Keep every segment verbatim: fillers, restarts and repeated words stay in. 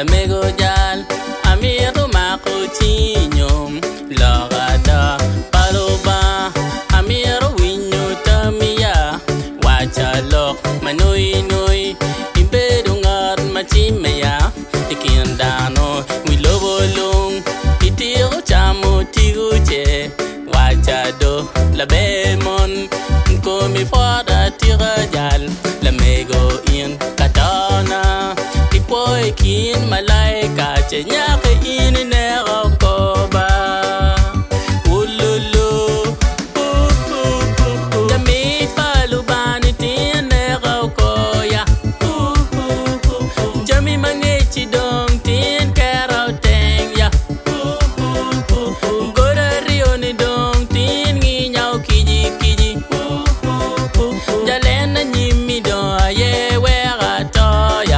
la mego jal amiru makutinyo lagada paloba amiru winyo tamia wachalo manoi noi ibedungar machimaya ikindano wilobolung itiro chamo tiguche wachado la bemon komi fada tirajal la mego in katana ipoy kin malaika chenyake in nero koba ululu jami palubani tin nero koya jami mangechi dong tin kero tenya gora rio ni dong tin nginyau kiji kiji jalena nyimi do ye wera toya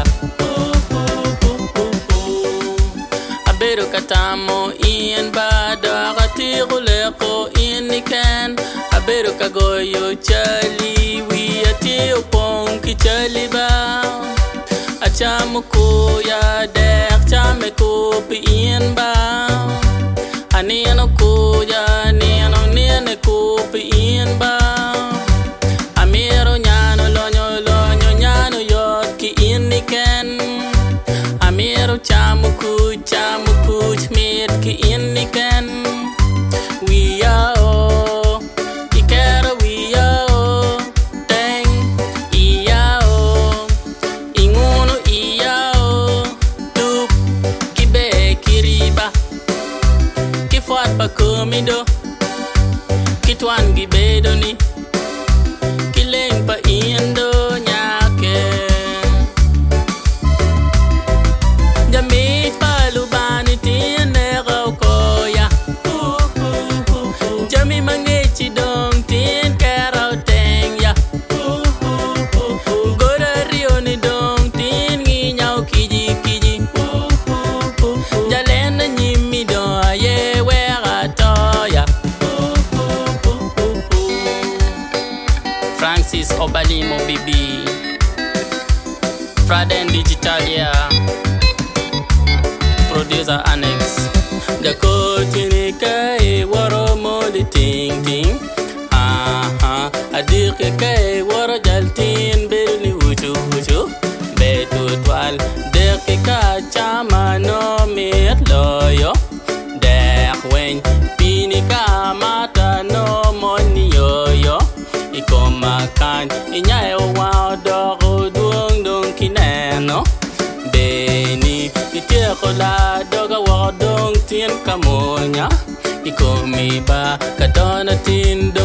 abero katamo in bada gatiru leko in ikan abero kagoyo chali wi ati upong ki chali ba achamu kuya dek chame kupi in ba anino kuya nino nene kupi in ba amiro nyano lonyo lonyo nyano yot ki in ikan amiro chamu kuch chamu kuch mit ki in ikan we are ikera we are teng iao inguno iao tup kibe kiriba kifat pa komido kitwan gibedoni kileng pa indo nyake jamit palubani tinero koya jami mangechi dong tin kero tenya gora rio ni dong tin nginyau kiji kiji jalena nyimi do ye wera toya Francis Obalimo Bibi Fraden Digitalia Producer Annex the coaching kai waro modi ting ting aha adik kai waro jaltin belni uchu uchu betu twal dek ka chama no mit loyo dek wen pini ka mata no moni yoyo ikoma kan inyae wa dogo duong dong kineno beni itiekola doga wadong tin kamonya ikomi ba kadona tin do